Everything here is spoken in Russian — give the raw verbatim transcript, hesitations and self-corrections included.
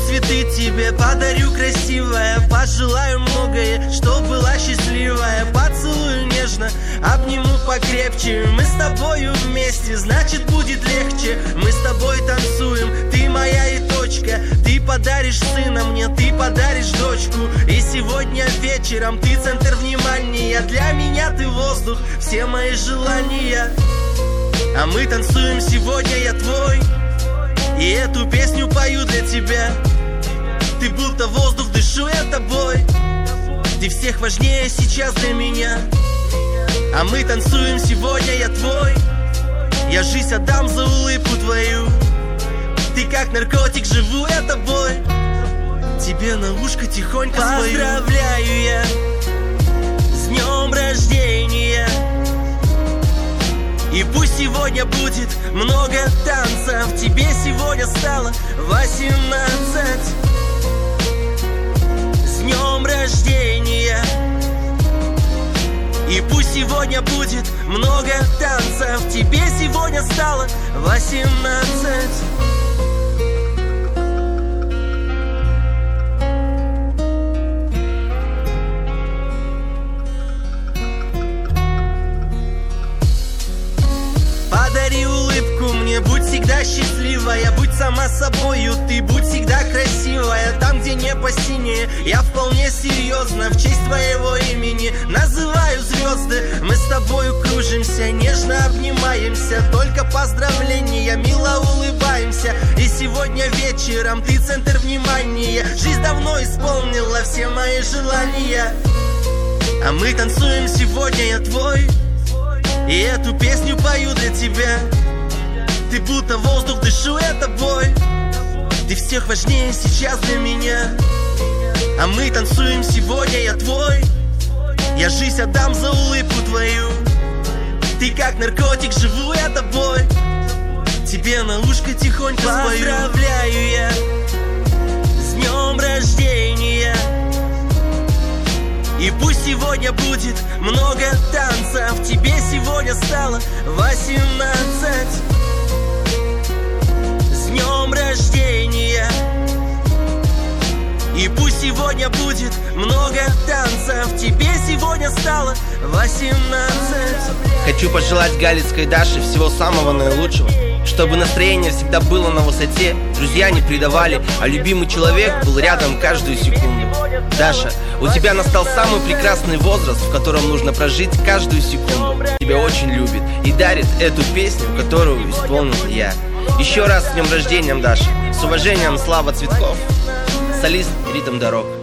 цветы тебе подарю красивое, пожелаю многое, чтоб была счастливая. Поцелую нежно, обниму покрепче. Мы с тобою вместе, значит будет легче. Мы с тобой танцуем, ты моя и точка. Ты подаришь сына мне, ты подаришь дочку. И сегодня вечером ты центр внимания. Для меня ты воздух, все мои желания. А мы танцуем сегодня, я твой. И эту песню пою для тебя. Ты будто воздух, дышу я тобой. Ты всех важнее сейчас для меня. А мы танцуем сегодня, я твой. Я жизнь отдам за улыбку твою. Ты как наркотик, живу я тобой. Тебе на ушко тихонько спою. Поздравляю я с днем рождения. И пусть сегодня будет много танцев. Тебе сегодня стало восемнадцать. С днем рождения. И пусть сегодня будет много танцев. Тебе сегодня стало восемнадцать. Подари улыбку мне, будь всегда счастливая. Будь сама собою, ты будь всегда красивая. Там, где небо синее, я вполне серьезно в честь твоего имени называю звезды. Мы с тобою кружимся, нежно обнимаемся. Только поздравления, мило улыбаемся. И сегодня вечером ты центр внимания. Жизнь давно исполнила все мои желания. А мы танцуем сегодня, я твой. И эту песню пою для тебя. Ты будто воздух, дышу я тобой. Ты всех важнее сейчас для меня. А мы танцуем сегодня, я твой. Я жизнь отдам за улыбку твою. Ты как наркотик, живу я тобой. Тебе на ушко тихонько спою. Поздравляю я с днем рождения. И пусть сегодня будет много танцев. Тебе сегодня стало восемнадцать. С днем рождения. И пусть сегодня будет много танцев. Тебе сегодня стало восемнадцать. Хочу пожелать галицкой Даше всего самого наилучшего, чтобы настроение всегда было на высоте, друзья не предавали, а любимый человек был рядом каждую секунду. Даша, у тебя настал самый прекрасный возраст, в котором нужно прожить каждую секунду. Тебя очень любит и дарит эту песню, которую исполнил я. Еще раз с днем рождения, Даша. С уважением, Слава Цветков, солист «Ритм дорог».